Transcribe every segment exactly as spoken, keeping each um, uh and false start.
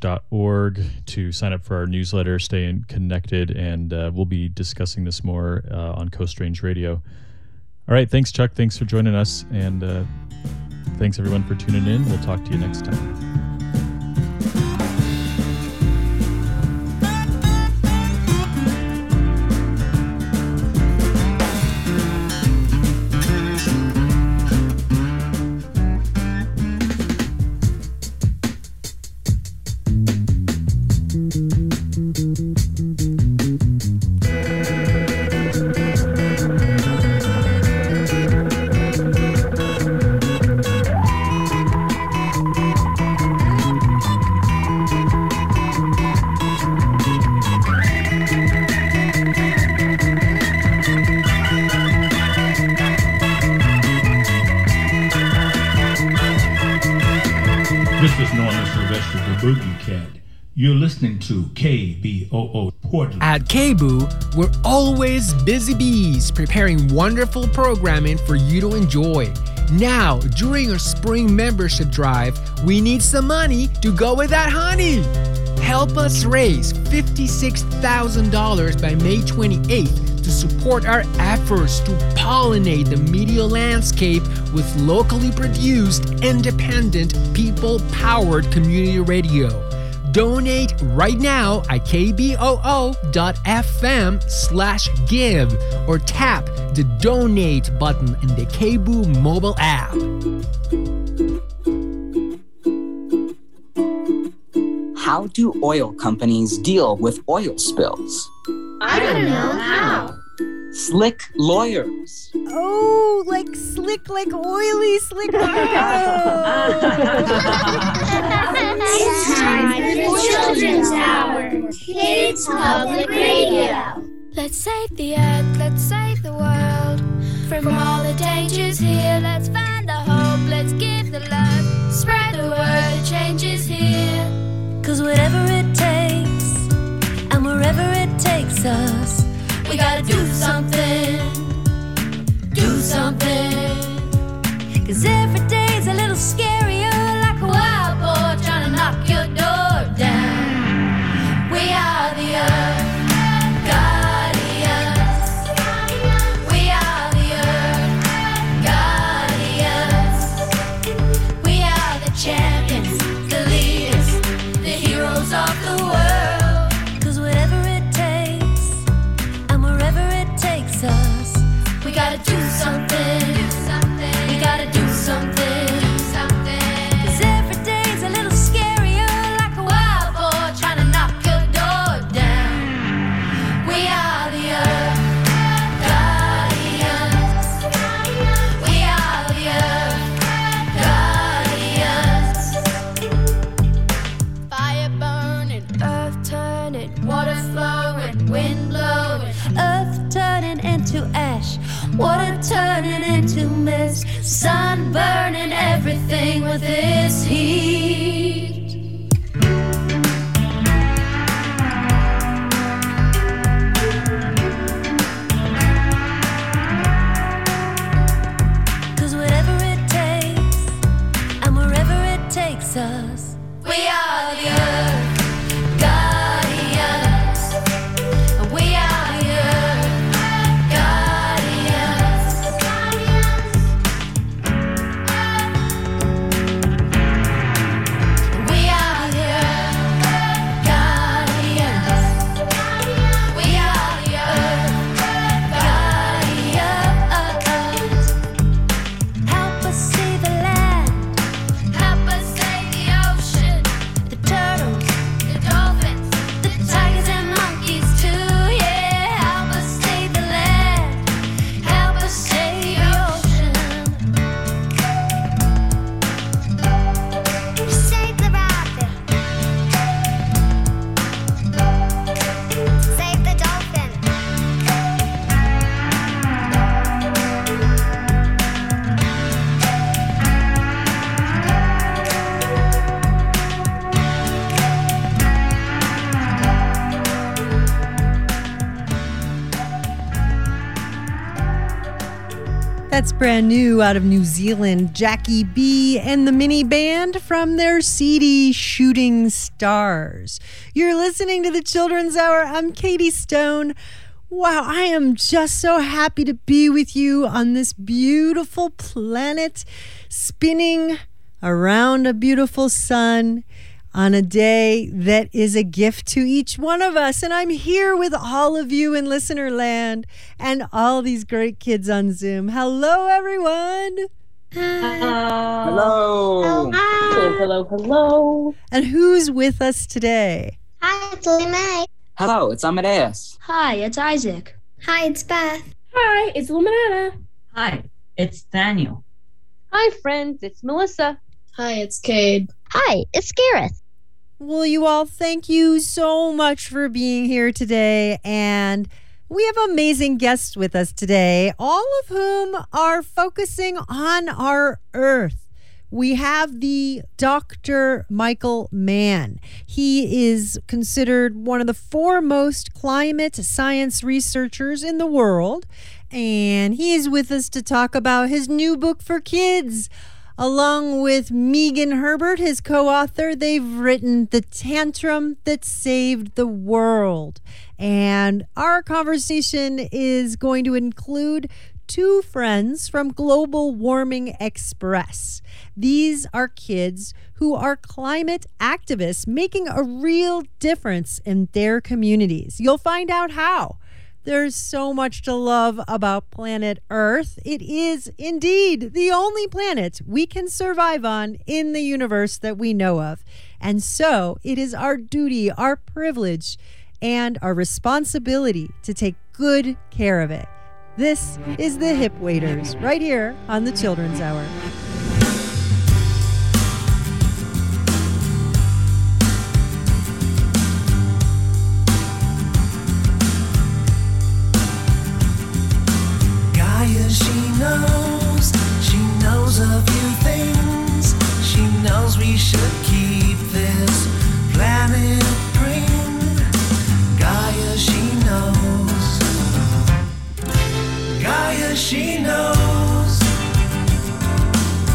dot org to sign up for our newsletter, stay connected, and uh, we'll be discussing this more uh, on Coast Range Radio. All right, thanks, Chuck. Thanks for joining us, and uh, thanks, everyone, for tuning in. We'll talk to you next time. You're listening to K B O O Portland. At K B O O, we're always busy bees preparing wonderful programming for you to enjoy. Now, during our spring membership drive, we need some money to go with that honey. Help us raise fifty-six thousand dollars by May twenty-eighth to support our efforts to pollinate the media landscape with locally produced, independent, people-powered community radio. Donate right now at kboo.fm slash give or tap the donate button in the K B O O mobile app. How do oil companies deal with oil spills? I don't know how. Slick lawyers. Oh, like slick, like oily, slick. Oh. It's time for the Children's Hour. Kids Public Radio. Let's save the earth, let's save the world. From all the dangers here, let's find the hope, let's give the love. Spread the word, the change is here. Cause whatever it takes, and wherever it takes us, we gotta do something, do something. Cause every day's a little scarier, like a wild boar trying to knock your door down. We are the earth guardians. We are the earth guardians. We are the champions, the leaders, the heroes of the world. Cause whatever it takes, and wherever it takes us, we gotta do something, do something. We gotta do something, do something. Cause every day's a little scarier, like a wild boar trying to knock your door down. We are the earth guardians. We are the earth guardians. Fire burning, earth turning, water flowing, wind blowing. Earth turning into ash, water turning into mist, sun burning everything with its heat. Cause whatever it takes, and wherever it takes us, we are the earth guardians. We are the earth guardians. That's brand new out of New Zealand, Jackie B and the Mini Band from their C D Shooting Stars. You're listening to the Children's Hour. I'm Katie Stone. Wow, I am just so happy to be with you on this beautiful planet, spinning around a beautiful sun on a day that is a gift to each one of us. And I'm here with all of you in listener land and all these great kids on Zoom. Hello, everyone. Hello. Hello, hello, hello. And who's with us today? Hi, it's Lily Mae. Hello, it's Amadeus. Hi, it's Isaac. Hi, it's Beth. Hi, it's Luminata. Hi, it's Daniel. Hi, friends, it's Melissa. Hi, it's Cade. Hi, it's Gareth. Well, you all, thank you so much for being here today. And we have amazing guests with us today, all of whom are focusing on our Earth. We have the Doctor Michael Mann. He is considered one of the foremost climate science researchers in the world. And he is with us to talk about his new book for kids. Along with Megan Herbert, his co-author, they've written The Tantrum That Saved the World. And our conversation is going to include two friends from Global Warming Express. These are kids who are climate activists making a real difference in their communities. You'll find out how. There's so much to love about planet Earth. It is indeed the only planet we can survive on in the universe that we know of. And so it is our duty, our privilege, and our responsibility to take good care of it. This is the Hip Waiters right here on the Children's Hour. She knows, she knows a few things. She knows we should keep this planet green. Gaia, she knows. Gaia, she knows.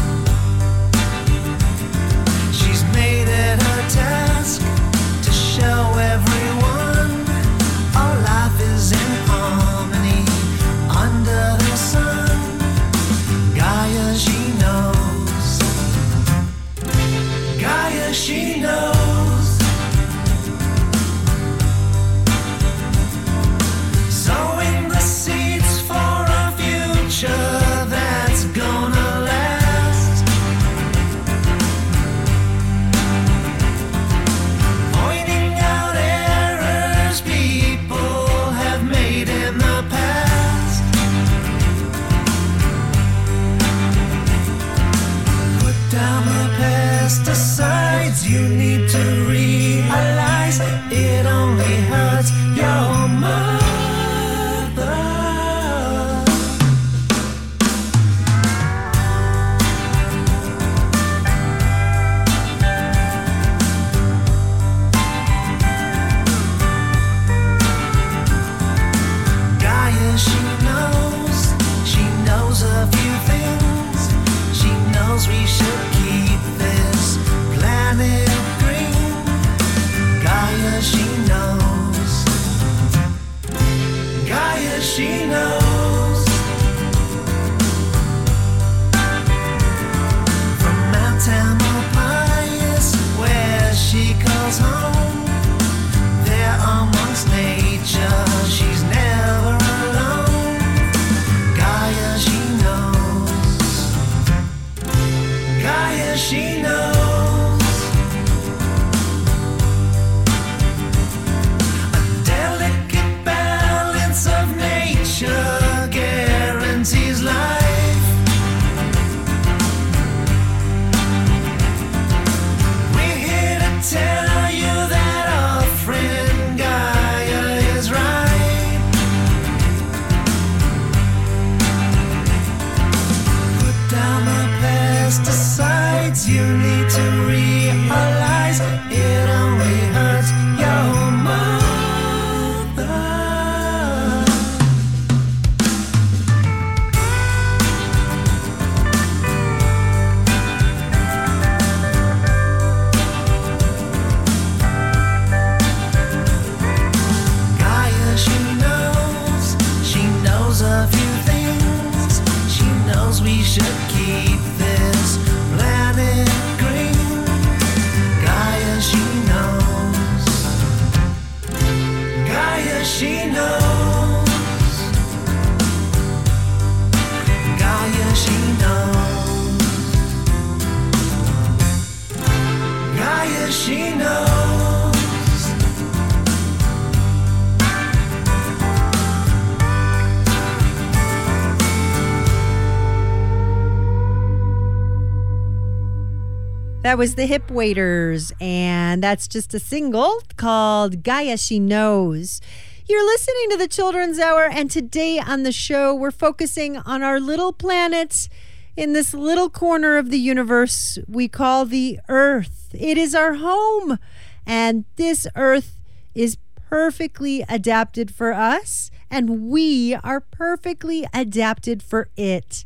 That was the Hip Waiters, and that's just a single called Gaia She Knows. You're listening to the Children's Hour, and today on the show, we're focusing on our little planet in this little corner of the universe we call the Earth. It is our home, and this Earth is perfectly adapted for us, and we are perfectly adapted for it.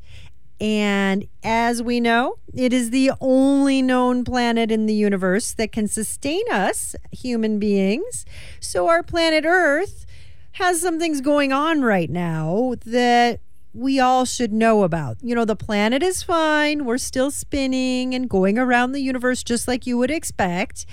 And as we know, it is the only known planet in the universe that can sustain us, human beings. So our planet Earth has some things going on right now that we all should know about. You know, the planet is fine. We're still spinning and going around the universe just like you would expect.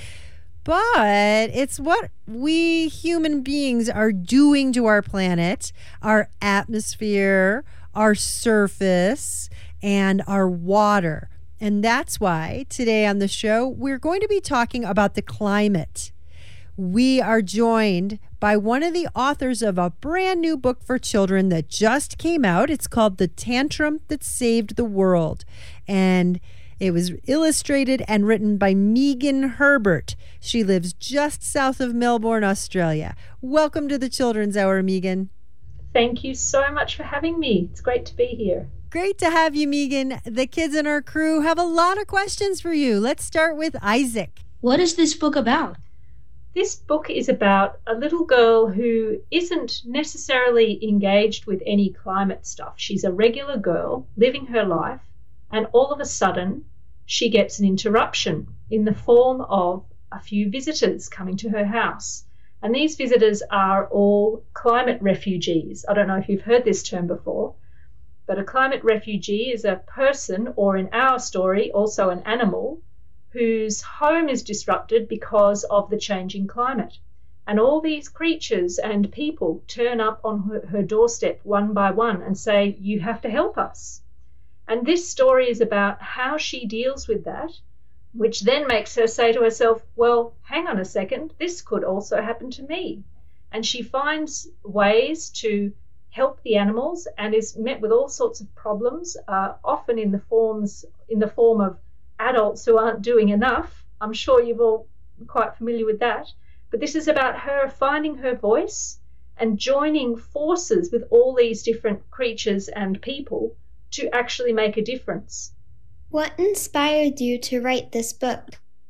But it's what we human beings are doing to our planet, our atmosphere, our surface, and our water. And that's why today on the show, we're going to be talking about the climate. We are joined by one of the authors of a brand new book for children that just came out. It's called The Tantrum That Saved the World. And it was illustrated and written by Megan Herbert. She lives just south of Melbourne, Australia. Welcome to the Children's Hour, Megan. Thank you so much for having me. It's great to be here. Great to have you, Megan. The kids in our crew have a lot of questions for you. Let's start with Isaac. What is this book about? This book is about a little girl who isn't necessarily engaged with any climate stuff. She's a regular girl living her life, and all of a sudden she gets an interruption in the form of a few visitors coming to her house. And these visitors are all climate refugees. I don't know if you've heard this term before, but a climate refugee is a person, or in our story, also an animal, whose home is disrupted because of the changing climate. And all these creatures and people turn up on her, her doorstep one by one and say, you have to help us. And this story is about how she deals with that, which then makes her say to herself, well, hang on a second, this could also happen to me. And she finds ways to help the animals and is met with all sorts of problems, uh, often in the forms in the form of adults who aren't doing enough. I'm sure you're all quite familiar with that. But this is about her finding her voice and joining forces with all these different creatures and people to actually make a difference. What inspired you to write this book?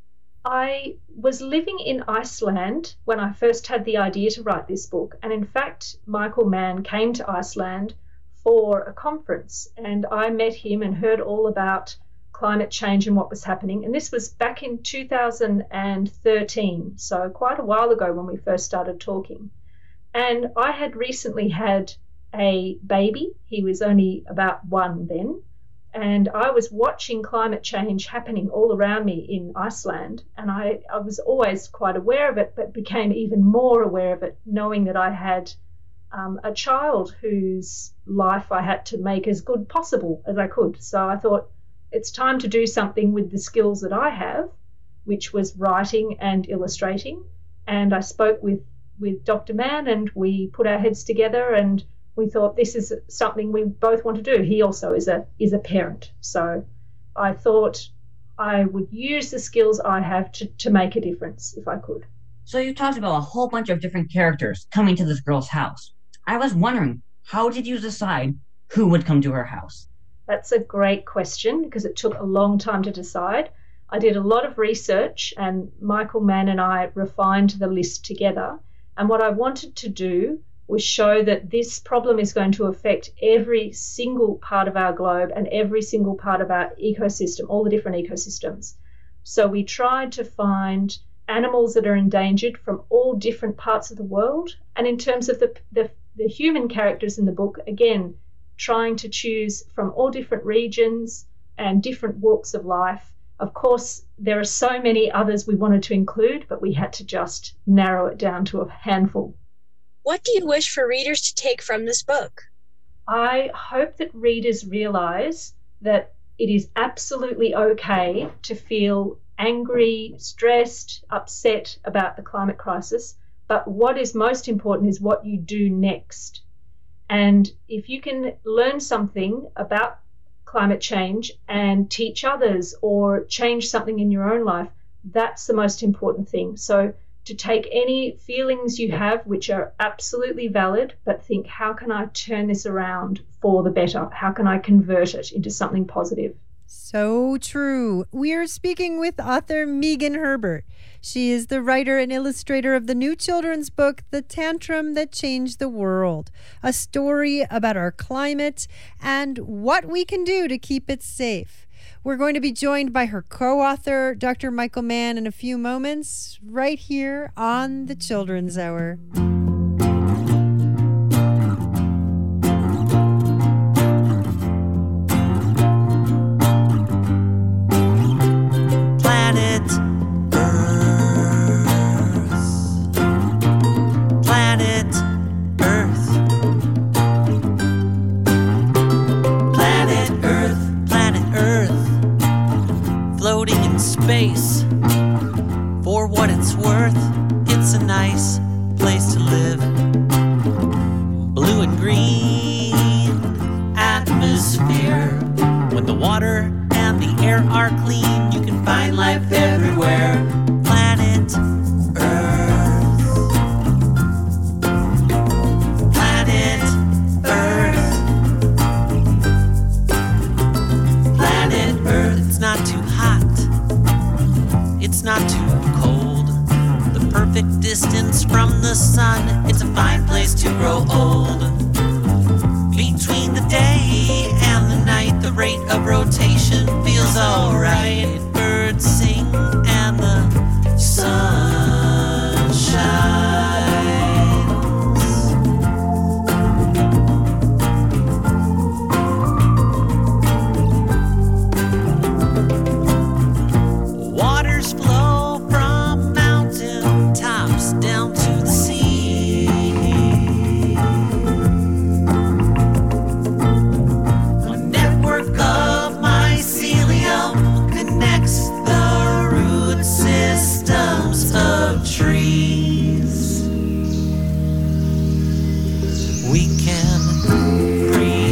I was living in Iceland when I first had the idea to write this book. And in fact, Michael Mann came to Iceland for a conference, and I met him and heard all about climate change and what was happening. And this was back in two thousand thirteen, so quite a while ago when we first started talking. And I had recently had a baby. He was only about one then. And I was watching climate change happening all around me in Iceland. And I, I was always quite aware of it, but became even more aware of it, knowing that I had um, a child whose life I had to make as good possible as I could. So I thought, it's time to do something with the skills that I have, which was writing and illustrating. And I spoke with, with Doctor Mann, and we put our heads together, and we thought this is something we both want to do. He also is a is a parent. So I thought I would use the skills I have to, to make a difference if I could. So you talked about a whole bunch of different characters coming to this girl's house. I was wondering, how did you decide who would come to her house? That's a great question, because it took a long time to decide. I did a lot of research, and Michael Mann and I refined the list together. And what I wanted to do was show that this problem is going to affect every single part of our globe and every single part of our ecosystem, all the different ecosystems. So we tried to find animals that are endangered from all different parts of the world. And in terms of the, the, the human characters in the book, again, trying to choose from all different regions and different walks of life. Of course, there are so many others we wanted to include, but we had to just narrow it down to a handful. What do you wish for readers to take from this book? I hope that readers realise that it is absolutely okay to feel angry, stressed, upset about the climate crisis, but what is most important is what you do next. And if you can learn something about climate change and teach others or change something in your own life, that's the most important thing. So to take any feelings you have, which are absolutely valid, but think, how can I turn this around for the better? How can I convert it into something positive? So true. We are speaking with author Megan Herbert. She is the writer and illustrator of the new children's book, The Tantrum That Changed the World, a story about our climate and what we can do to keep it safe. We're going to be joined by her co-author, Doctor Michael Mann, in a few moments, right here on the Children's Hour. Planet Planet Earth. Planet Earth, planet Earth. Floating in space. For what it's worth, it's a nice place to live. Blue and green atmosphere. When the water and the air are clean, you can find life everywhere. Planet not too hot, it's not too cold. The perfect distance from the sun, it's a fine place to grow old. Between the day and the night, the rate of rotation feels alright. Birds sing and the sun shines. Flow from mountain tops down to the sea. A network of mycelium connects the root systems of trees. We can breathe.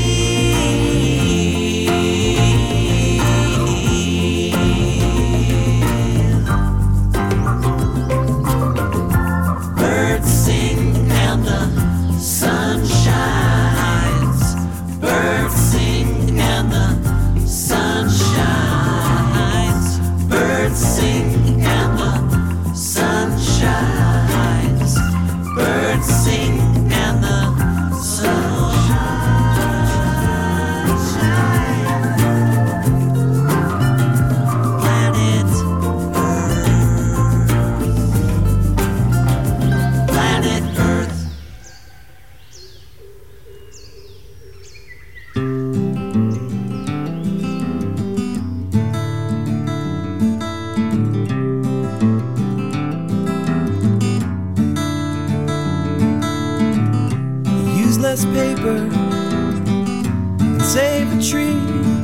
Paper and save a tree.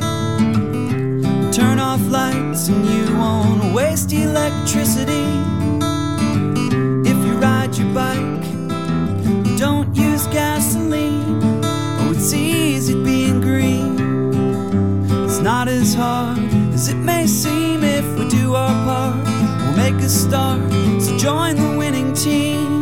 Turn off lights and you won't waste electricity. If you ride your bike, you don't use gasoline. Oh, it's easy being green. It's not as hard as it may seem. If we do our part, we'll make a start. So join the winning team.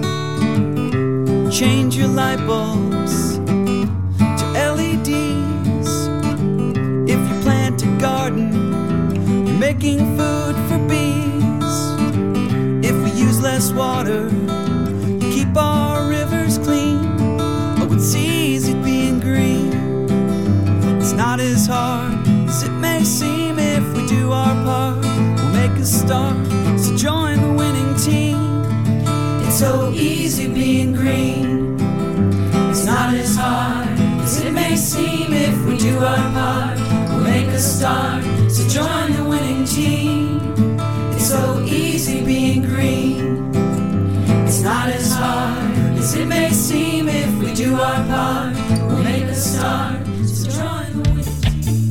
Change your light bulbs to L E Ds. If you plant a garden, you're making food for bees. If we use less water, keep our rivers clean. Oh, it's easy being green. It's not as hard as it may seem. If we do our part, we'll make a start. So join the winning team. It's so easy being green. It's not as hard as it may seem. If we do our part, we'll make a start. So join the winning team. It's so easy being green. It's not as hard as it may seem. If we do our part, we'll make a start. So join the winning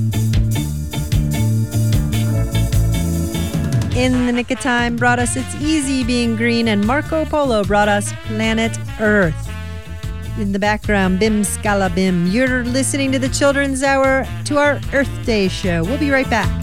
team. In the Nick of Time brought us It's Easy Being Green, and Marco Polo brought us Planet Earth. In the background, Bim Scala Bim. You're listening to the Children's Hour, to our Earth Day show. We'll be right back.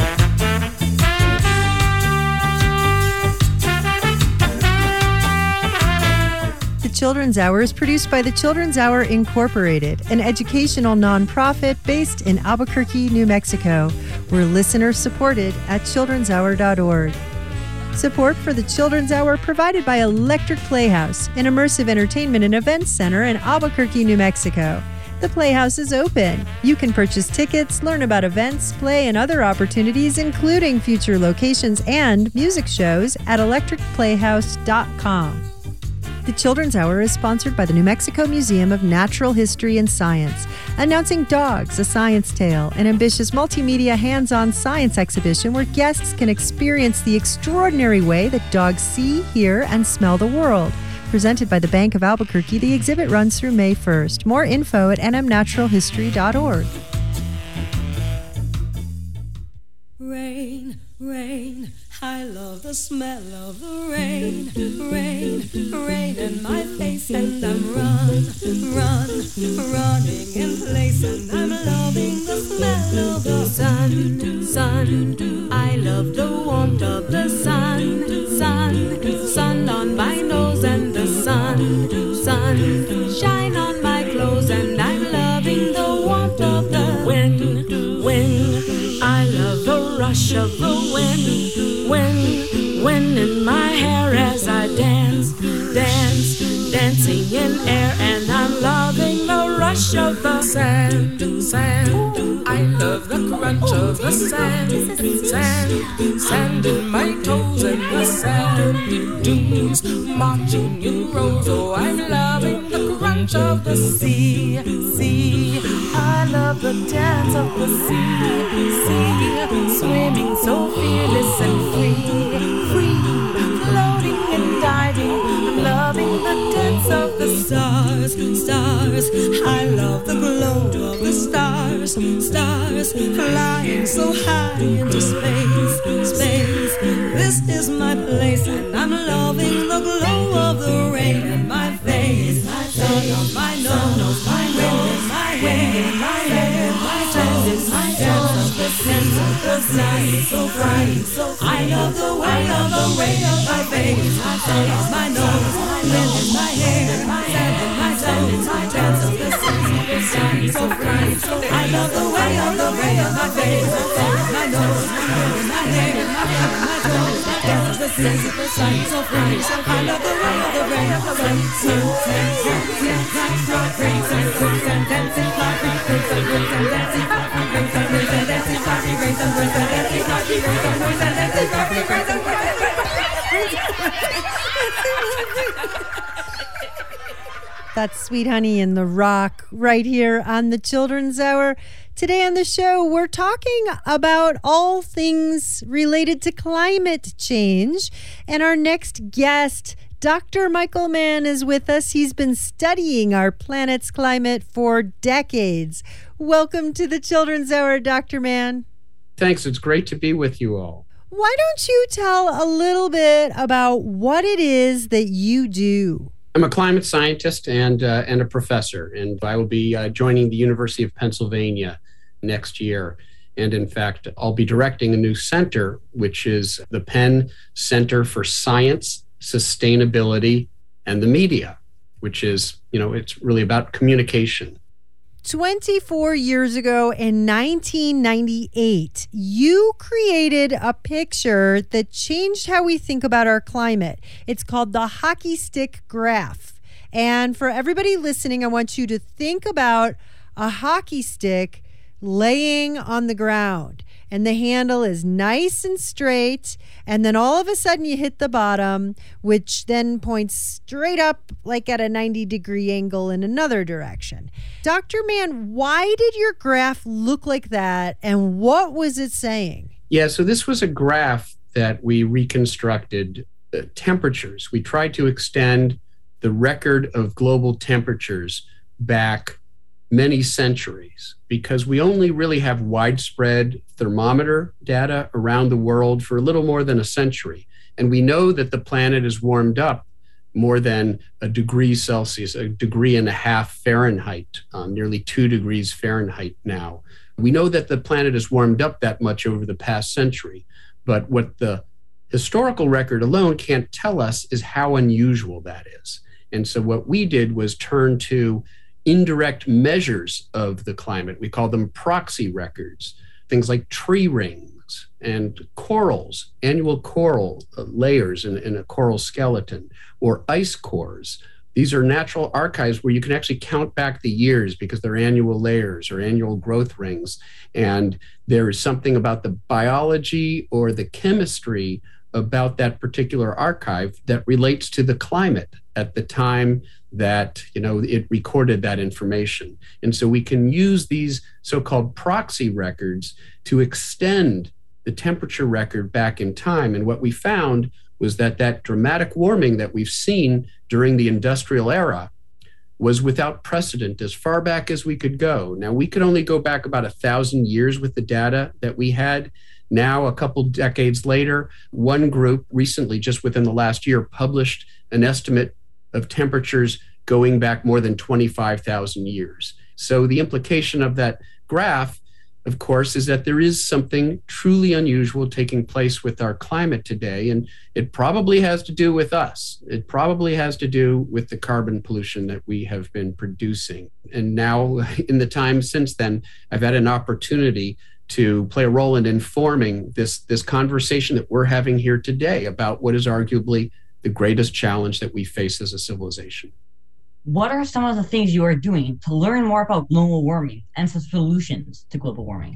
The Children's Hour is produced by the Children's Hour Incorporated, an educational nonprofit based in Albuquerque, New Mexico. We're listener supported at children's hour dot org. Support for the Children's Hour provided by Electric Playhouse, an immersive entertainment and events center in Albuquerque, New Mexico. The Playhouse is open. You can purchase tickets, learn about events, play, and other opportunities, including future locations and music shows at electric playhouse dot com. The Children's Hour is sponsored by the New Mexico Museum of Natural History and Science, announcing Dogs, A Science Tale, an ambitious multimedia hands-on science exhibition where guests can experience the extraordinary way that dogs see, hear, and smell the world. Presented by the Bank of Albuquerque, the exhibit runs through May first. More info at n m natural history dot org. Rain, rain, I love the smell of the rain, rain, rain in my face, and I'm run, run, running in place, and I'm loving the smell of the sun, sun, I love the warmth of the sun, sun, sun on my nose, and the sun, sun, shine on my clothes, and I'm loving the warmth of the wind, wind, I love the rush of the wind, wind, wind in my hair as I dance, dance, dancing in air, and I'm loving the rush of the sand, sand, I love the crunch of the sand, sand, sand in my toes, and the sand dunes marching in rows, oh, I'm loving the crunch of the sea, sea, I love the dance of the sea, sea, swimming so fearless and free, free, floating and diving, I'm loving the dance of the stars, stars, I love the glow of the stars, stars, flying so high into space, space, this is my place, and I'm loving the glow of the rain in my face, my sun on my nose, my wind, my wind, my hair, my toes, my dance of the sense of the sun, so bright, so I love the way of the rain of my face, my sun on my nose, my wind in my hair, my sand in my toes, my dance of the sense of the sun, so bright, so I love the way of the rain of my face, my sun on my nose, my wind in my hair, my sand in my toes, my dance of the sense of the sun, so bright, so I love the way of the rain of the sun, so bright, so bright, so bright, so bright, and dancing, party, grace, and grace, and dancing, party, grace, and grace, and dancing, party, grace, and grace, and dancing, party, grace, and grace, and dancing, party, grace, and That's Sweet Honey in the Rock right here on the Children's Hour. Today on the show, we're talking about all things related to climate change. And our next guest, Doctor Michael Mann, is with us. He's been studying our planet's climate for decades. Welcome to the Children's Hour, Doctor Mann. Thanks. It's great to be with you all. Why don't you tell a little bit about what it is that you do? I'm a climate scientist and uh, and a professor, and I will be uh, joining the University of Pennsylvania next year. And in fact, I'll be directing a new center, which is the Penn Center for Science, Sustainability, and the Media, which is, you know, it's really about communication. twenty-four years ago in nineteen ninety-eight, you created a picture that changed how we think about our climate. It's called the hockey stick graph. And for everybody listening, I want you to think about a hockey stick laying on the ground. And the handle is nice and straight. And then all of a sudden you hit the bottom, which then points straight up like at a ninety degree angle in another direction. Doctor Mann, why did your graph look like that? And what was it saying? Yeah, so this was a graph that we reconstructed the temperatures. We tried to extend the record of global temperatures back many centuries, because we only really have widespread thermometer data around the world for a little more than a century. And we know that the planet has warmed up more than a degree Celsius, a degree and a half Fahrenheit, um, nearly two degrees Fahrenheit now. We know that the planet has warmed up that much over the past century, but what the historical record alone can't tell us is how unusual that is. And so what we did was turn to indirect measures of the climate. We call them proxy records, things like tree rings and corals, annual coral layers in, in a coral skeleton, or ice cores. These are natural archives where you can actually count back the years because they're annual layers or annual growth rings. And there is something about the biology or the chemistry about that particular archive that relates to the climate at the time that, you know, it recorded that information. And so we can use these so-called proxy records to extend the temperature record back in time. And what we found was that that dramatic warming that we've seen during the industrial era was without precedent as far back as we could go. Now, we could only go back about a thousand years with the data that we had. Now, a couple decades later, one group recently, just within the last year, published an estimate of temperatures going back more than twenty-five thousand years. So the implication of that graph, of course, is that there is something truly unusual taking place with our climate today, and it probably has to do with us. It probably has to do with the carbon pollution that we have been producing. And now, in the time since then, I've had an opportunity to play a role in informing this, this conversation that we're having here today about what is arguably the greatest challenge that we face as a civilization. What are some of the things you are doing to learn more about global warming and some solutions to global warming?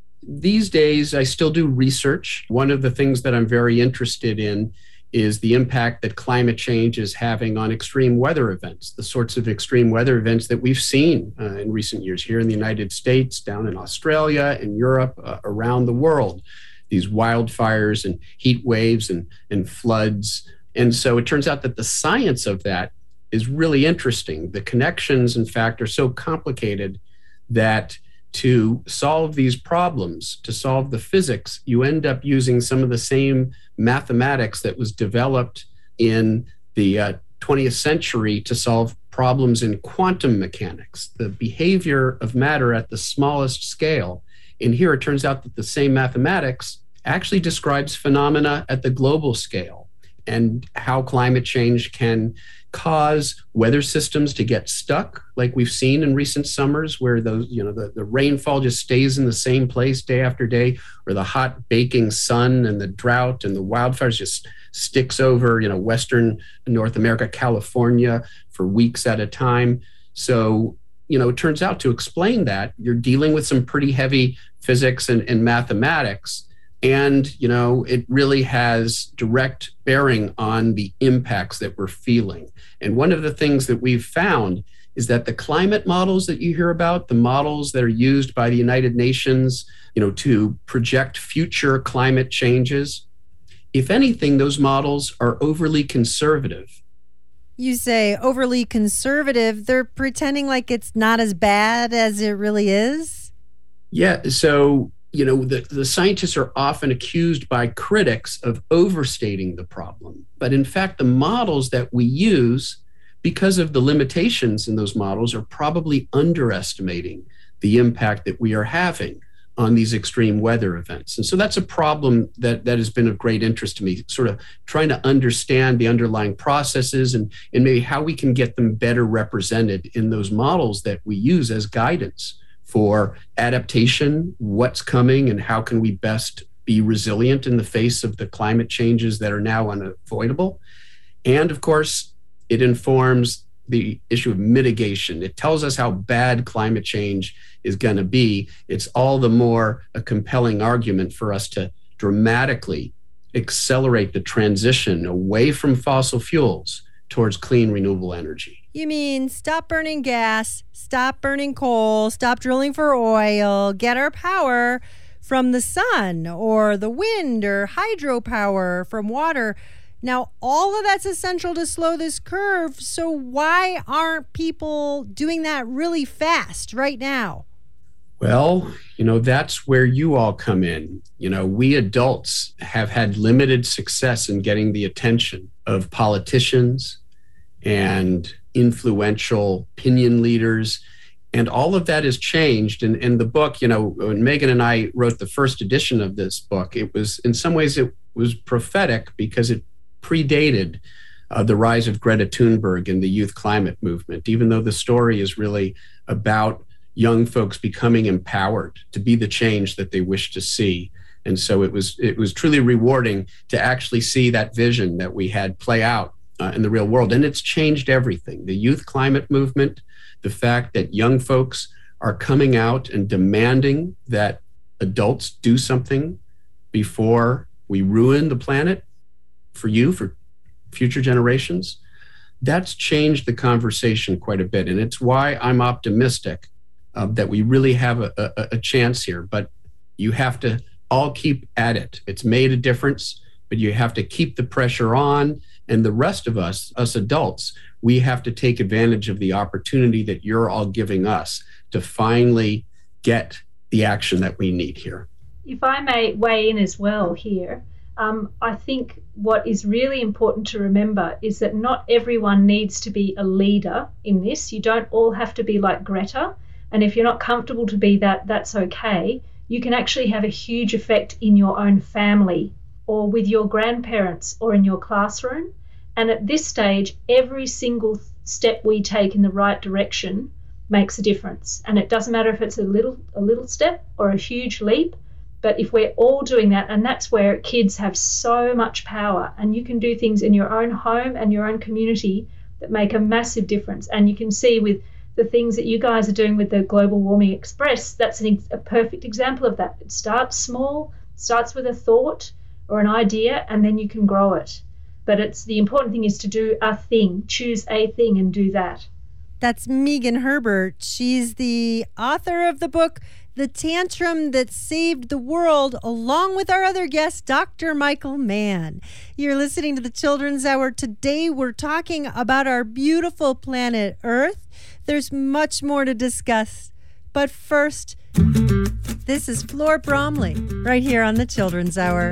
These days, I still do research. One of the things that I'm very interested in is the impact that climate change is having on extreme weather events, the sorts of extreme weather events that we've seen uh, in recent years here in the United States, down in Australia, in Europe, uh, around the world, these wildfires and heat waves and, and floods. And so it turns out that the science of that is really interesting. The connections, in fact, are so complicated that to solve these problems, to solve the physics, you end up using some of the same mathematics that was developed in the uh, twentieth century to solve problems in quantum mechanics, the behavior of matter at the smallest scale. And here it turns out that the same mathematics actually describes phenomena at the global scale and how climate change can cause weather systems to get stuck, like we've seen in recent summers, where those, you know, the, the rainfall just stays in the same place day after day, or the hot baking sun and the drought and the wildfires just sticks over, you know, Western North America, California for weeks at a time. So, you know, it turns out to explain that you're dealing with some pretty heavy physics and, and mathematics. And, you know, it really has direct bearing on the impacts that we're feeling. And one of the things that we've found is that the climate models that you hear about, the models that are used by the United Nations, you know, to project future climate changes, if anything, those models are overly conservative. You say overly conservative. They're pretending like it's not as bad as it really is? Yeah, so you know, the, the scientists are often accused by critics of overstating the problem. But in fact, the models that we use, because of the limitations in those models, are probably underestimating the impact that we are having on these extreme weather events. And so that's a problem that, that has been of great interest to me, sort of trying to understand the underlying processes and, and maybe how we can get them better represented in those models that we use as guidance for adaptation, what's coming, and how can we best be resilient in the face of the climate changes that are now unavoidable. And of course, it informs the issue of mitigation. It tells us how bad climate change is going to be. It's all the more a compelling argument for us to dramatically accelerate the transition away from fossil fuels towards clean, renewable energy. You mean stop burning gas, stop burning coal, stop drilling for oil, get our power from the sun or the wind or hydropower from water. Now, all of that's essential to slow this curve. So why aren't people doing that really fast right now? Well, you know, that's where you all come in. You know, we adults have had limited success in getting the attention of politicians and influential opinion leaders. And all of that has changed. And in the book, you know, when Megan and I wrote the first edition of this book, it was, in some ways, it was prophetic because it predated uh, the rise of Greta Thunberg and the youth climate movement, even though the story is really about young folks becoming empowered to be the change that they wish to see. And so it was it was truly rewarding to actually see that vision that we had play out uh, in the real world. And it's changed everything. The youth climate movement, the fact that young folks are coming out and demanding that adults do something before we ruin the planet for you, for future generations, that's changed the conversation quite a bit. And it's why I'm optimistic uh, that we really have a, a, a chance here. But you have to all keep at it. It's made a difference, but you have to keep the pressure on. And the rest of us, us adults, we have to take advantage of the opportunity that you're all giving us to finally get the action that we need here. If I may weigh in as well here, um, I think what is really important to remember is that not everyone needs to be a leader in this. You don't all have to be like Greta. And if you're not comfortable to be that, that's okay. You can actually have a huge effect in your own family or with your grandparents or in your classroom. And at this stage, every single step we take in the right direction makes a difference. And it doesn't matter if it's a little a little step or a huge leap, but if we're all doing that, and that's where kids have so much power, and you can do things in your own home and your own community that make a massive difference. And you can see with the things that you guys are doing with the Global Warming Express, that's an, a perfect example of that. It starts small, starts with a thought or an idea, and then you can grow it. But it's the important thing is to do a thing, choose a thing and do that. That's Megan Herbert. She's the author of the book, The Tantrum That Saved the World, along with our other guest, Doctor Michael Mann. You're listening to the Children's Hour. Today we're talking about our beautiful planet Earth. There's much more to discuss. But first, this is Floor Bromley, right here on the Children's Hour.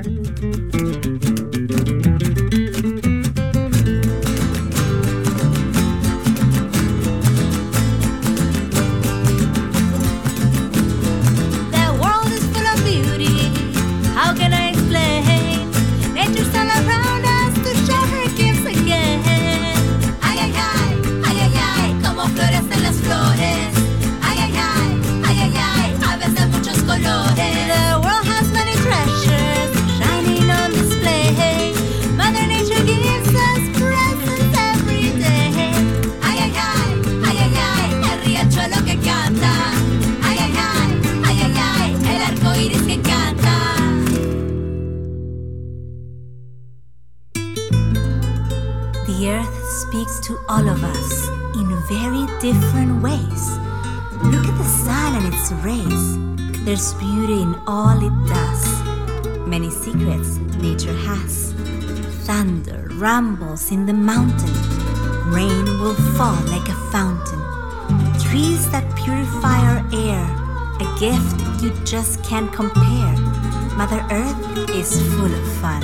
To all of us in very different ways. Look at the sun and its rays. There's beauty in all it does. Many secrets nature has. Thunder rumbles in the mountain. Rain will fall like a fountain. Trees that purify our air. A gift you just can't compare. Mother Earth is full of fun.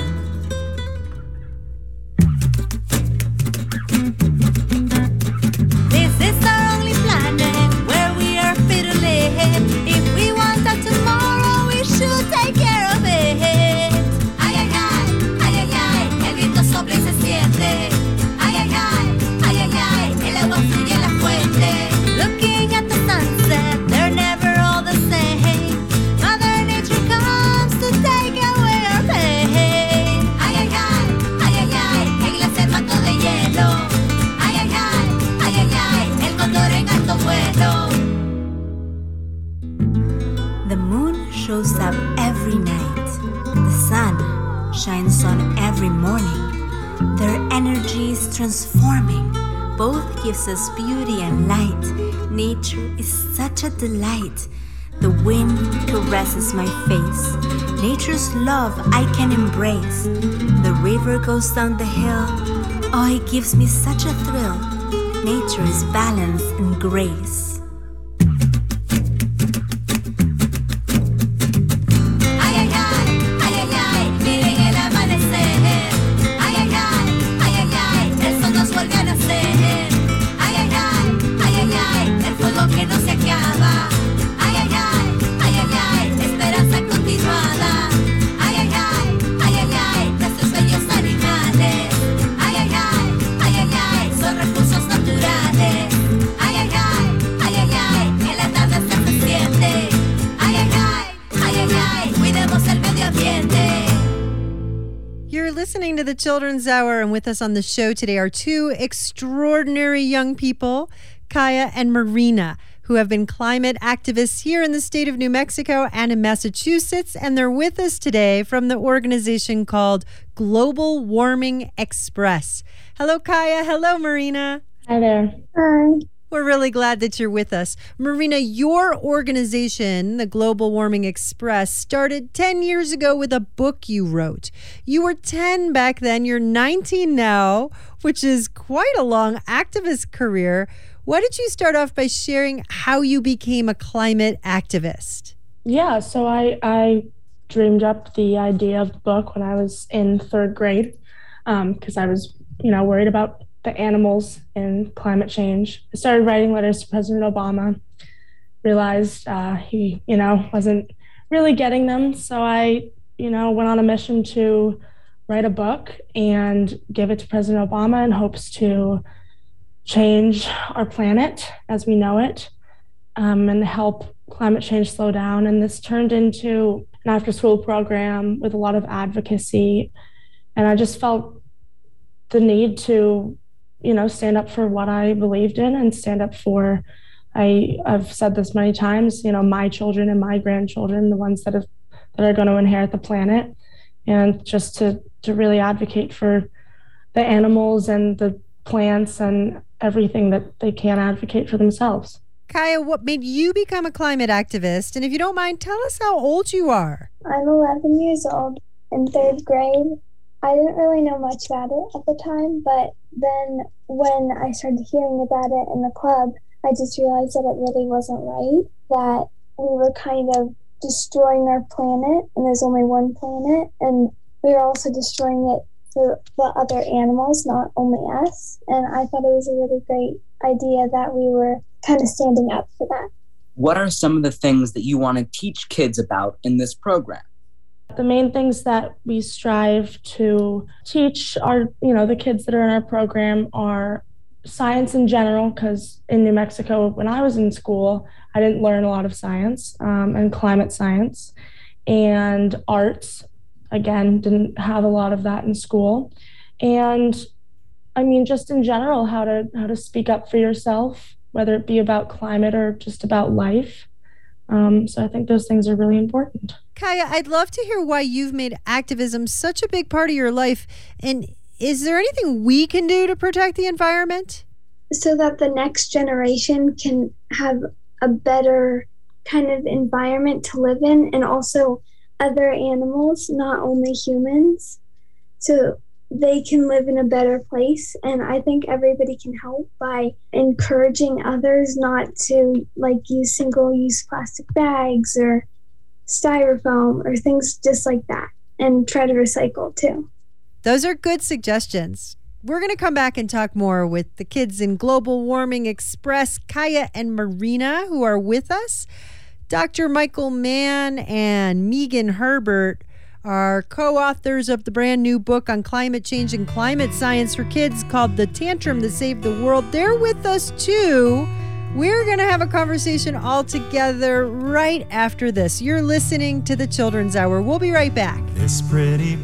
Transforming, both gives us beauty and light. Nature is such a delight. The wind caresses my face. Nature's love I can embrace. The river goes down the hill. Oh, it gives me such a thrill. Nature is balance and grace. Say listening to the Children's Hour, and with us on the show today are two extraordinary young people, Kaya and Marina, who have been climate activists here in the state of New Mexico and in Massachusetts. And they're with us today from the organization called Global Warming Express. Hello, Kaya. Hello, Marina. Hi there. Hi. We're really glad that you're with us. Marina, your organization, the Global Warming Express, started ten years ago with a book you wrote. You were ten back then. You're nineteen now, which is quite a long activist career. Why don't you start off by sharing how you became a climate activist? Yeah, so I, I dreamed up the idea of the book when I was in third grade because um, I was, you know, worried about the animals and climate change. I started writing letters to President Obama, realized uh, he, you know, wasn't really getting them. So I, you know, went on a mission to write a book and give it to President Obama in hopes to change our planet as we know it um, and help climate change slow down. And this turned into an after-school program with a lot of advocacy. And I just felt the need to you know, stand up for what I believed in and stand up for, I, I've said this many times, you know, my children and my grandchildren, the ones that have, that are going to inherit the planet, and just to, to really advocate for the animals and the plants and everything that they can advocate for themselves. Kaya, what made you become a climate activist? And if you don't mind, tell us how old you are. I'm eleven years old in third grade. I didn't really know much about it at the time, but then when I started hearing about it in the club, I just realized that it really wasn't right, that we were kind of destroying our planet, and there's only one planet, and we were also destroying it for the other animals, not only us. And I thought it was a really great idea that we were kind of standing up for that. What are some of the things that you want to teach kids about in this program? The main things that we strive to teach our, you know, the kids that are in our program are science in general, because in New Mexico, when I was in school, I didn't learn a lot of science um, and climate science, and arts, again, didn't have a lot of that in school. And I mean, just in general, how to how to speak up for yourself, whether it be about climate or just about life. Um, so I think those things are really important. Kaya, I'd love to hear why you've made activism such a big part of your life. And is there anything we can do to protect the environment? So that the next generation can have a better kind of environment to live in, and also other animals, not only humans, so they can live in a better place. And I think everybody can help by encouraging others not to like use single-use plastic bags or styrofoam or things just like that, and try to recycle too. Those are good suggestions. We're going to come back and talk more with the kids in Global Warming Express, Kaya and Marina, who are with us. Doctor Michael Mann and Megan Herbert are co-authors of the brand new book on climate change and climate science for kids called The Tantrum That Saved the World. They're with us too. We're going to have a conversation all together right after this. You're listening to the Children's Hour. We'll be right back. This pretty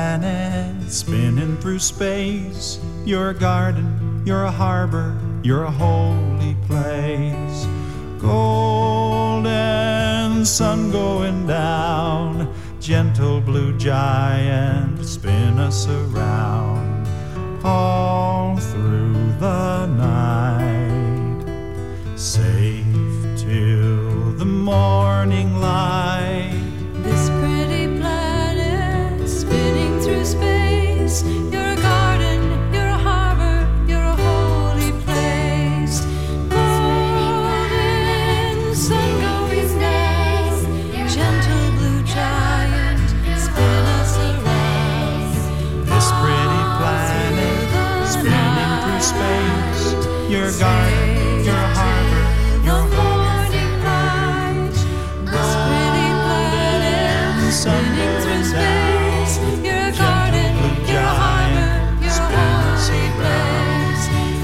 planet spinning through space. You're a garden, you're a harbor, you're a holy place. Golden sun going down, gentle blue giant spin us around all through the night. Safe till the morning light. This pretty planet spinning through space. You're a garden, you're a harbor, you're a holy place. Golden sun going down, gentle blue giant spin us around. This pretty planet spinning through space. You're a garden, you're a harbor. Sun going down, you're a garden, you're a harbor, you're a holy place.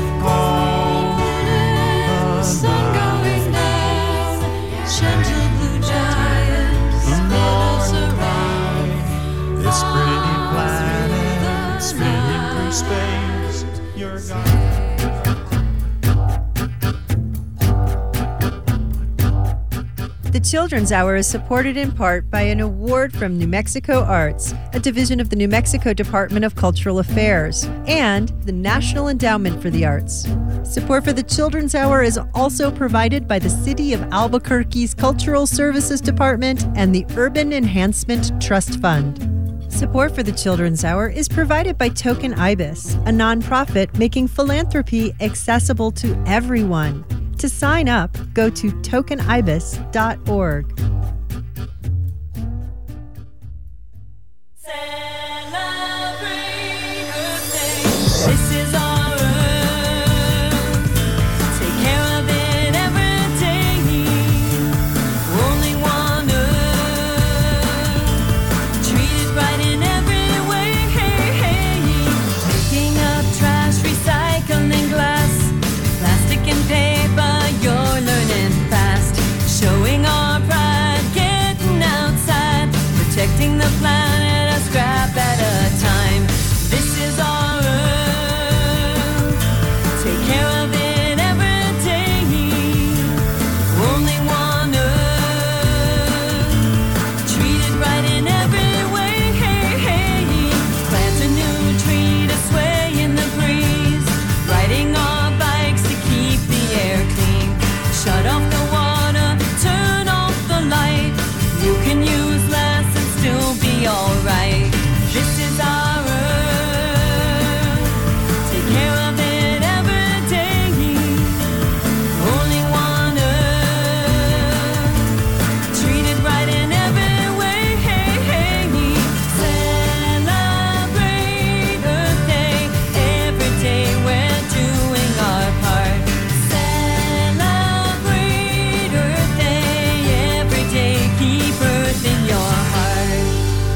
Golden sun going down, gentle blue giant spin us around. This pretty planet The Children's Hour is supported in part by an award from New Mexico Arts, a division of the New Mexico Department of Cultural Affairs, and the National Endowment for the Arts. Support for the Children's Hour is also provided by the City of Albuquerque's Cultural Services Department and the Urban Enhancement Trust Fund. Support for the Children's Hour is provided by Token Ibis, a nonprofit making philanthropy accessible to everyone. To sign up, go to token ibis dot org. This is our earth. Take care of it every day. Only one earth. Treat it right in every way. Picking up trash, recycling glass, plastic and paper, you're learning fast. Showing our pride, getting outside, protecting the planet a scrap at a time. This is our earth. Take care of it every day. Only one earth. Treat it right in every way. Plant a new tree to sway in the breeze. Riding our bikes to keep the air clean. Shut off the water, turn off the light. You can use less and still be alright. This is our earth. Take care of it every day. Only one earth. Treat it right in every way. Celebrate Earth Day. Every day we're doing our part. Celebrate Earth Day. Every day keep Earth in your heart.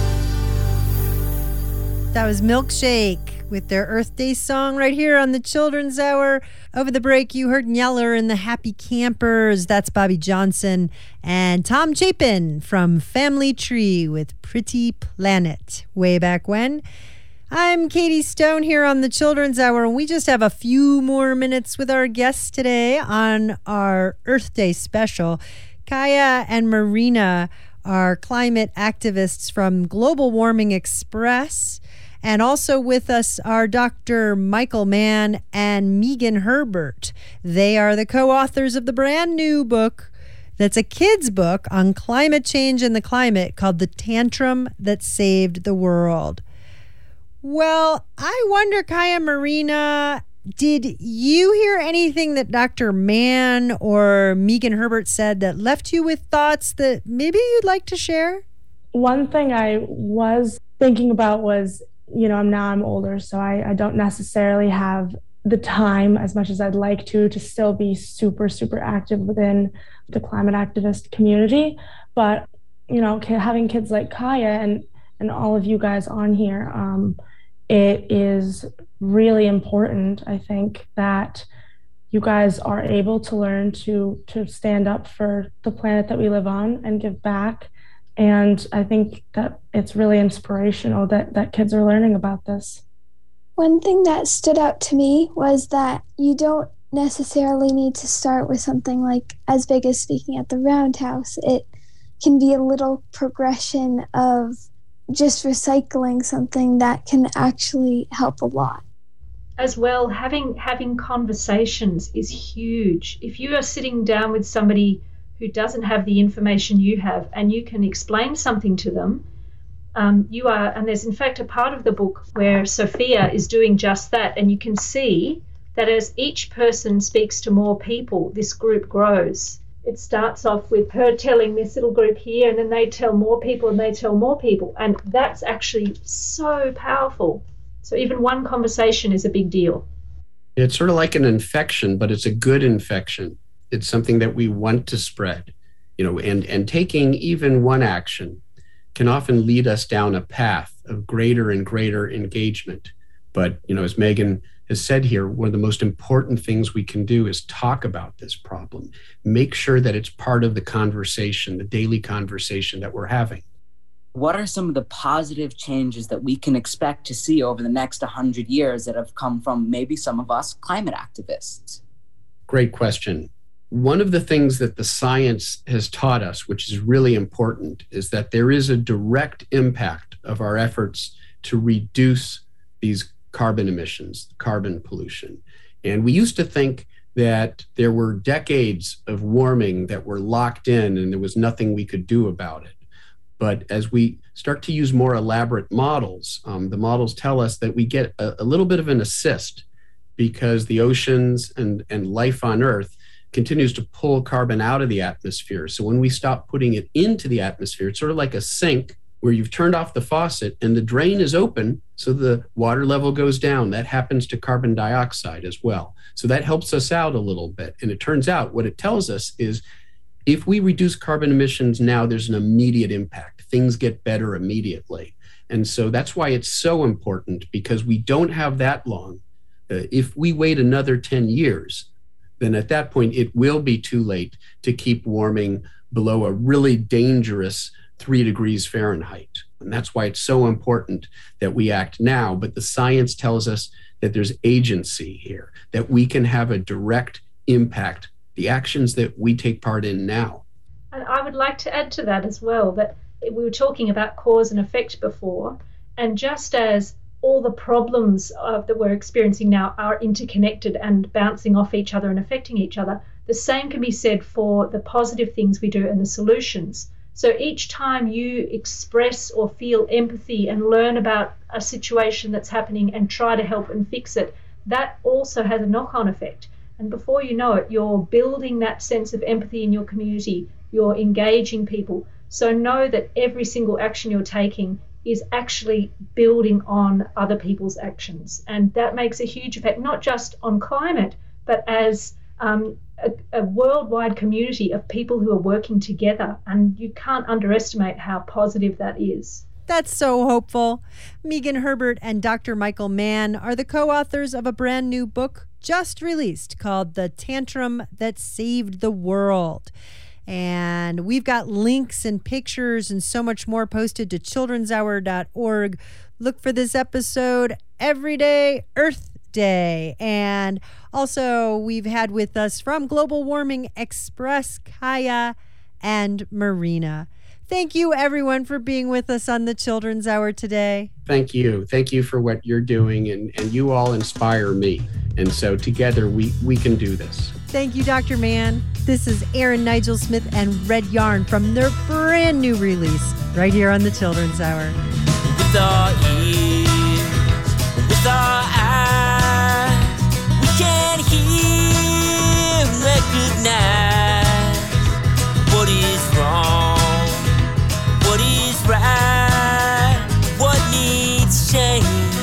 That was Milkshake with their Earth Day song right here on the Children's Hour. Over the break, you heard Yeller and the Happy Campers. That's Bobby Johnson. And Tom Chapin from Family Tree with Pretty Planet way back when. I'm Katie Stone here on the Children's Hour, and we just have a few more minutes with our guests today on our Earth Day special. Kaya and Marina are climate activists from Global Warming Express. And also with us are Doctor Michael Mann and Megan Herbert. They are the co-authors of the brand new book that's a kid's book on climate change and the climate called The Tantrum That Saved the World. Well, I wonder, Kaya, Marina, did you hear anything that Doctor Mann or Megan Herbert said that left you with thoughts that maybe you'd like to share? One thing I was thinking about was, you know, I'm now I'm older, so I, I don't necessarily have the time as much as I'd like to to still be super, super active within the climate activist community. But, you know, having kids like Kaya and, and all of you guys on here, um, it is really important, I think, that you guys are able to learn to to stand up for the planet that we live on and give back. And I think that it's really inspirational that, that kids are learning about this. One thing that stood out to me was that you don't necessarily need to start with something like as big as speaking at the Roundhouse. It can be a little progression of just recycling something that can actually help a lot. As well, having having conversations is huge. If you are sitting down with somebody who doesn't have the information you have and you can explain something to them, um, you are, and there's in fact a part of the book where Sophia is doing just that, and you can see that as each person speaks to more people, this group grows. It starts off with her telling this little group here, and then they tell more people and they tell more people, and that's actually so powerful. So even one conversation is a big deal. It's sort of like an infection, but it's a good infection. It's something that we want to spread, you know, and, and taking even one action can often lead us down a path of greater and greater engagement. But, you know, as Megan has said here, one of the most important things we can do is talk about this problem. Make sure that it's part of the conversation, the daily conversation that we're having. What are some of the positive changes that we can expect to see over the next one hundred years that have come from maybe some of us climate activists? Great question. One of the things that the science has taught us, which is really important, is that there is a direct impact of our efforts to reduce these carbon emissions, carbon pollution. And we used to think that there were decades of warming that were locked in and there was nothing we could do about it. But as we start to use more elaborate models, um, the models tell us that we get a, a little bit of an assist because the oceans and, and life on Earth continues to pull carbon out of the atmosphere. So when we stop putting it into the atmosphere, it's sort of like a sink where you've turned off the faucet and the drain is open, so the water level goes down. That happens to carbon dioxide as well. So that helps us out a little bit. And it turns out what it tells us is if we reduce carbon emissions now, there's an immediate impact. Things get better immediately. And so that's why it's so important, because we don't have that long. Uh, if we wait another ten years, then at that point, it will be too late to keep warming below a really dangerous three degrees Fahrenheit. And that's why it's so important that we act now. But the science tells us that there's agency here, that we can have a direct impact, the actions that we take part in now. And I would like to add to that as well, that we were talking about cause and effect before, and just as all the problems uh, that we're experiencing now are interconnected and bouncing off each other and affecting each other, the same can be said for the positive things we do and the solutions. So each time you express or feel empathy and learn about a situation that's happening and try to help and fix it, that also has a knock-on effect. And before you know it, you're building that sense of empathy in your community, you're engaging people. So know that every single action you're taking is actually building on other people's actions. And that makes a huge effect, not just on climate, but as um, a, a worldwide community of people who are working together. And you can't underestimate how positive that is. That's so hopeful. Megan Herbert and Doctor Michael Mann are the co-authors of a brand new book just released called The Tantrum That Saved the World. And we've got links and pictures and so much more posted to children's hour dot org. Look for this episode every day, Earth Day. And also we've had with us from Global Warming Express, Kaya and Marina. Thank you, everyone, for being with us on the Children's Hour today. Thank you. Thank you for what you're doing, and, and you all inspire me. And so together we, we can do this. Thank you, Doctor Mann. This is Aaron Nigel Smith and Red Yarn from their brand new release right here on the Children's Hour. With our ears, with our eyes, we can hear, recognize what is wrong. What is right? What needs change?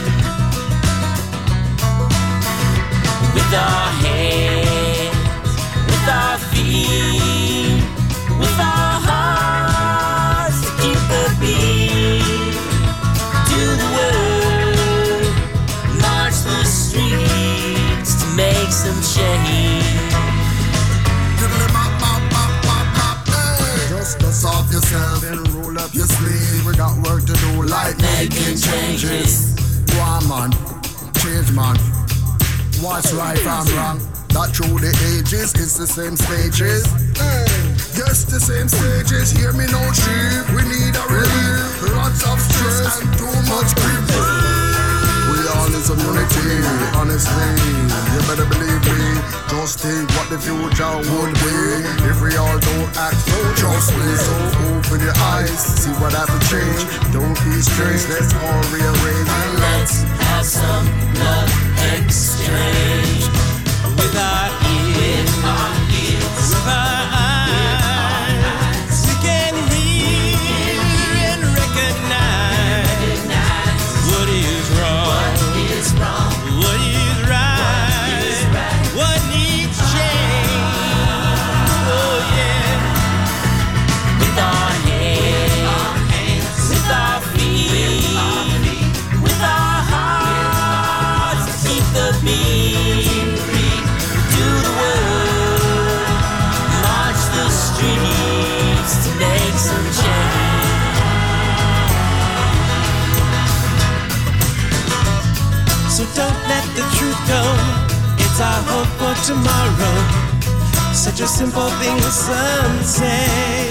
With our hands, with our feet, with our hearts to keep the beat. Do the word, march the streets to make some change. Dust off yourself and roll up your sleeve. We got work to do, like making changes. Go on, man, change, man. What's right from wrong? That through the ages, it's the same stages. Yes, the same stages. Hear me no cheap. We need a relief. Lots of stress and too much grief. We all is a unity, honestly. You better believe me. Just think what the future would be if we all don't act so justly. So open your eyes, see what I can change. Don't be strange, let's all rearrange. And let's have some love exchange. With our ears, with our, ears, with our eyes, we can hear and recognize, recognize what is wrong. What is wrong? What is right? What, is right? What needs change? Oh yeah. With our hands, with our feet, with our hearts, keep the beat. hope for tomorrow. Such a simple thing as some say.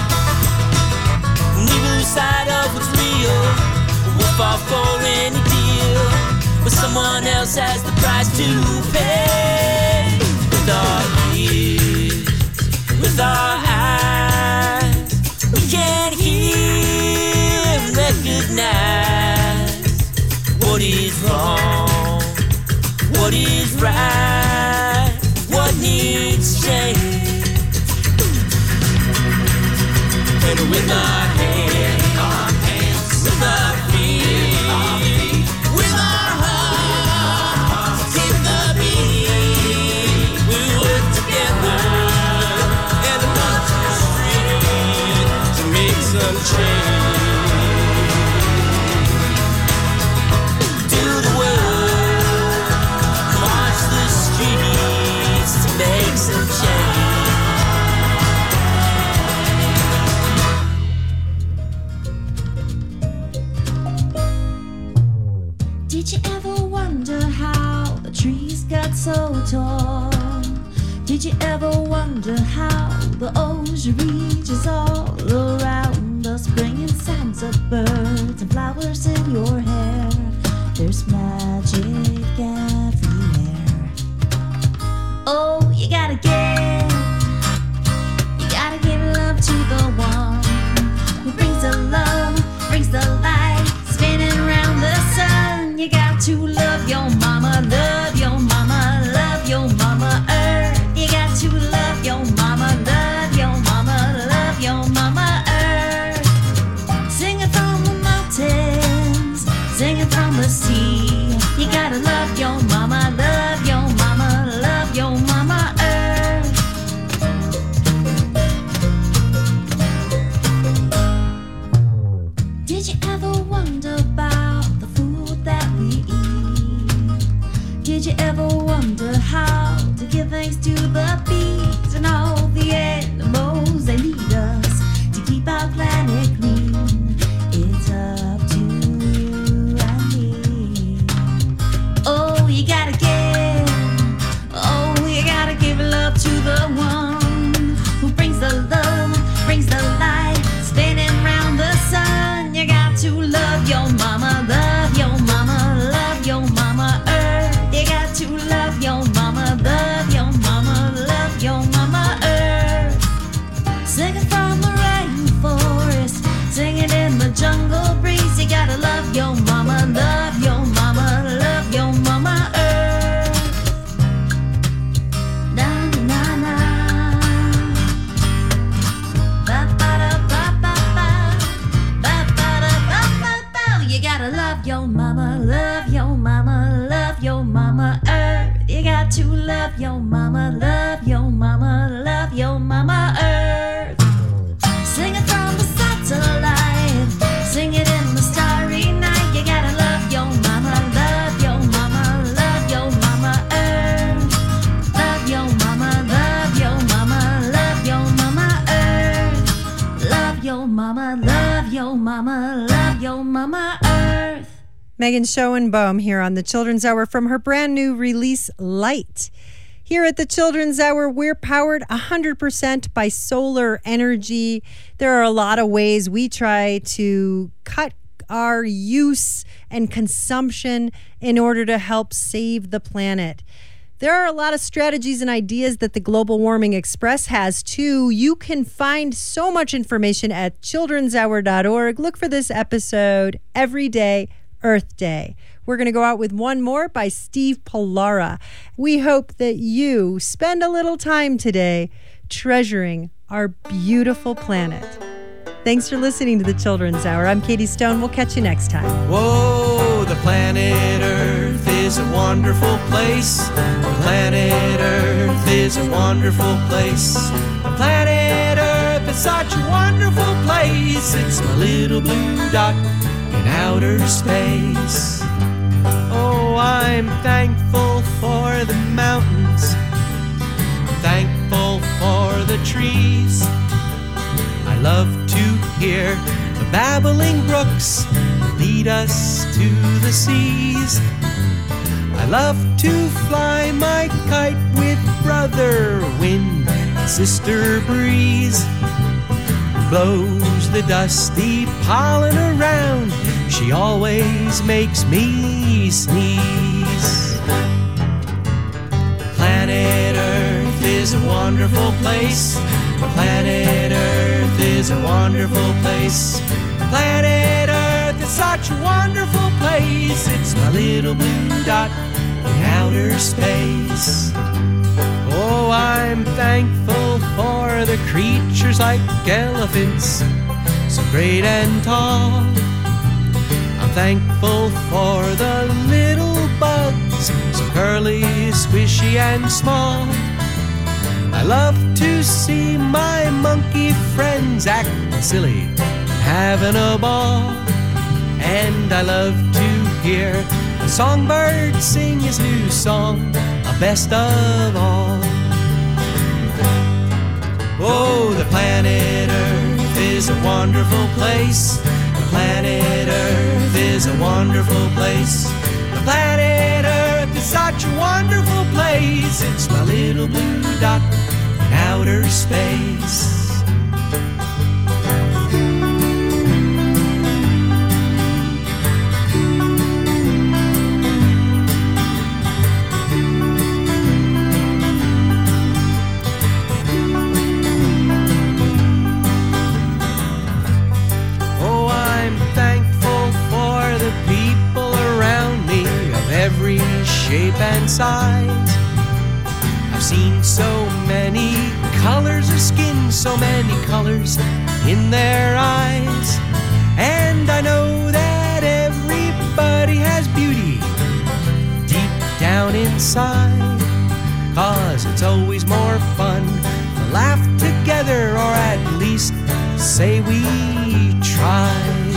Neither side of what's real will fall for any deal, but someone else has the price to pay. With our ears, with our eyes, we can hear and recognize what is wrong, what is right, what needs change. And with our hands, our hands, with our feet, with our hearts in the beat, we work together and a bunch of strength to make some change. Do the work, march the streets to make some change. Did you ever wonder how the trees got so tall? Did you ever wonder how the ocean reaches all around us, bringing sounds of birds and flowers in your hair? There's magic everywhere. Oh, you gotta give, you gotta give love to the one who brings the love, brings the light, spinning around the sun. You got to love your mama, love your mama, love your mama earth. You got to love your mama, love your mama, love your mama earth. Sing it from the mountains, sing it from the sea. You gotta love your mama, love your mama, love your mama earth. Did you ever wonder about the food that we eat? Did you ever wonder how to give thanks to the bees and all the animals that lead us to keep our planet clean? It's up to you and me. Oh, you gotta give, oh, you gotta give love to the one who brings the love, brings the light, spinning round the sun. You got to love your mama, love your mama, love your mama earth. You got to love your mama, love your mama, love your mama earth. Sing it from the rainforest, sing it in the jungle breeze. You gotta love your mama, love your mama, love your mama earth. Na na na, ba ba da ba ba ba, ba ba da ba ba ba. You gotta love your mama, love your mama, love your mama earth. You got to love your mama, love your mama, love your mama earth. Sing it from the satellite, sing it in the starry night. You gotta love your mama, love your mama, love your mama earth. Love your mama, love your mama, love your mama earth. Love your mama, love your mama, love your mama earth. Megan Schoenbaum here on the Children's Hour from her brand new release, Light. Here at the Children's Hour, we're powered one hundred percent by solar energy. There are a lot of ways we try to cut our use and consumption in order to help save the planet. There are a lot of strategies and ideas that the Global Warming Express has too. You can find so much information at children's hour dot org. Look for this episode every day, Earth Day. We're going to go out with one more by Steve Pollara. We hope that you spend a little time today treasuring our beautiful planet. Thanks for listening to the Children's Hour. I'm Katie Stone. We'll catch you next time. Whoa, the planet Earth is a wonderful place. The planet Earth is a wonderful place. The planet Earth is such a wonderful place. It's my little blue dot in outer space. Oh, I'm thankful for the mountains, thankful for the trees. I love to hear the babbling brooks lead us to the seas. I love to fly my kite Sister Breeze blows the dusty pollen around. She always makes me sneeze. Planet Earth is a wonderful place. Planet Earth is a wonderful place. Planet Earth is such a wonderful place. It's my little blue dot in outer space. Oh, I'm thankful for the creatures like elephants, so great and tall. I'm thankful for the little bugs, so curly, squishy, and small. I love to see my monkey friends acting silly, having a ball. And I love to hear the songbird sing his new song, a best of all. Oh, the planet Earth is a wonderful place. The planet Earth is a wonderful place. The planet Earth is such a wonderful place. It's my little blue dot in outer space. Shape and size. I've seen so many colors of skin, so many colors in their eyes. And I know that everybody has beauty deep down inside. Cause it's always more fun to laugh together, or at least say we tried.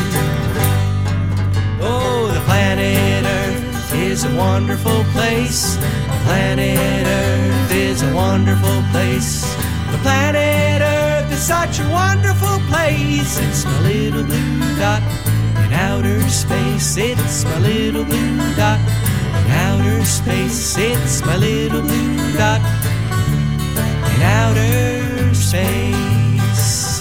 Oh, the planet Earth is a wonderful place. The planet Earth is a wonderful place. The planet Earth is such a wonderful place. It's my little blue dot in outer space. It's my little blue dot in outer space. It's my little blue dot in outer space.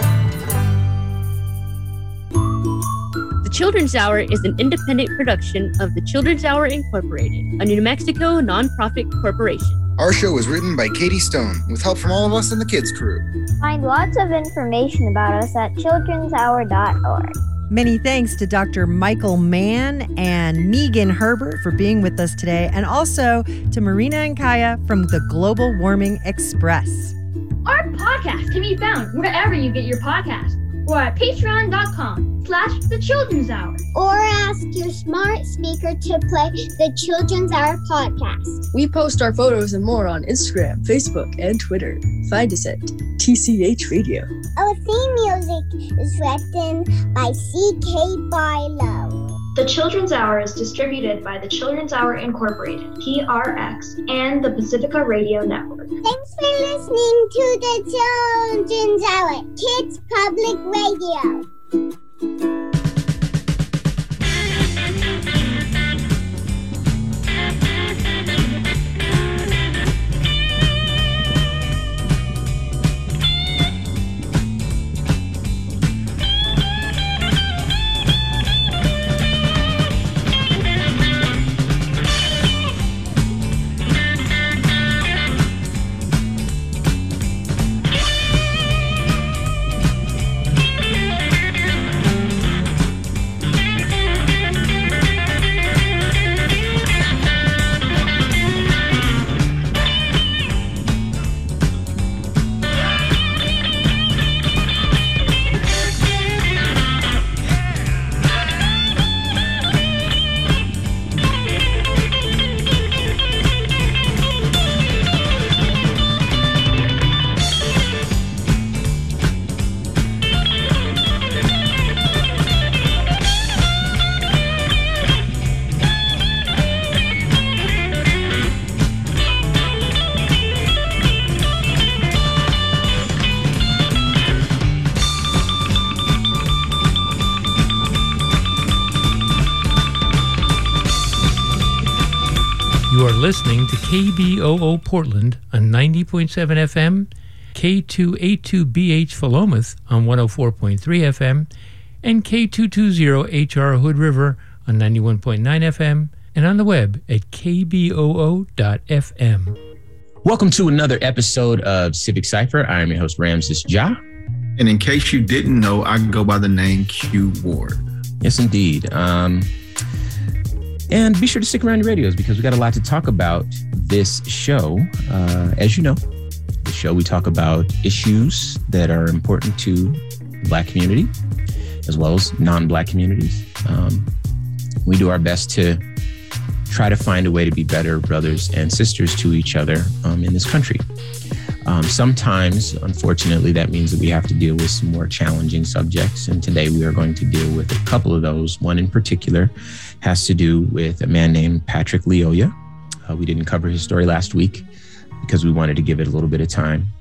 The Children's Hour is an independent production of the Children's Hour Incorporated, a New Mexico nonprofit corporation. Our show was written by Katie Stone with help from all of us in the kids crew. Find lots of information about us at children's hour dot org. Many thanks to Doctor Michael Mann and Megan Herbert for being with us today, and also to Marina and Kaya from the Global Warming Express. Our podcast can be found wherever you get your podcasts, or at patreon dot com slash the Children's Hour. Or ask your smart speaker to play the Children's Hour podcast. We post our photos and more on Instagram, Facebook, and Twitter. Find us at T C H Radio. Our theme music is written by C K Barlow. The Children's Hour is distributed by the Children's Hour Incorporated, P R X, and the Pacifica Radio Network. Thanks for listening to the Children's Hour, Kids Public Radio. You are listening to K B O O Portland on ninety point seven F M K two eighty-two B H Philomath on one oh four point three F M and K two twenty H R Hood River on ninety-one point nine F M and on the web at k b o o dot f m. Welcome to another episode of Civic Cypher. I am your host, Ramses Ja. And in case you didn't know, I go by the name Q Ward. Yes, indeed. Um, and be sure to stick around your radios because we got a lot to talk about this show. Uh, as you know, the show we talk about issues that are important to the Black community as well as non-Black communities. Um, we do our best to try to find a way to be better brothers and sisters to each other um, in this country. Um, sometimes, unfortunately, that means that we have to deal with some more challenging subjects. And today we are going to deal with a couple of those. One in particular has to do with a man named Patrick Lyoya. Uh, we didn't cover his story last week because we wanted to give it a little bit of time.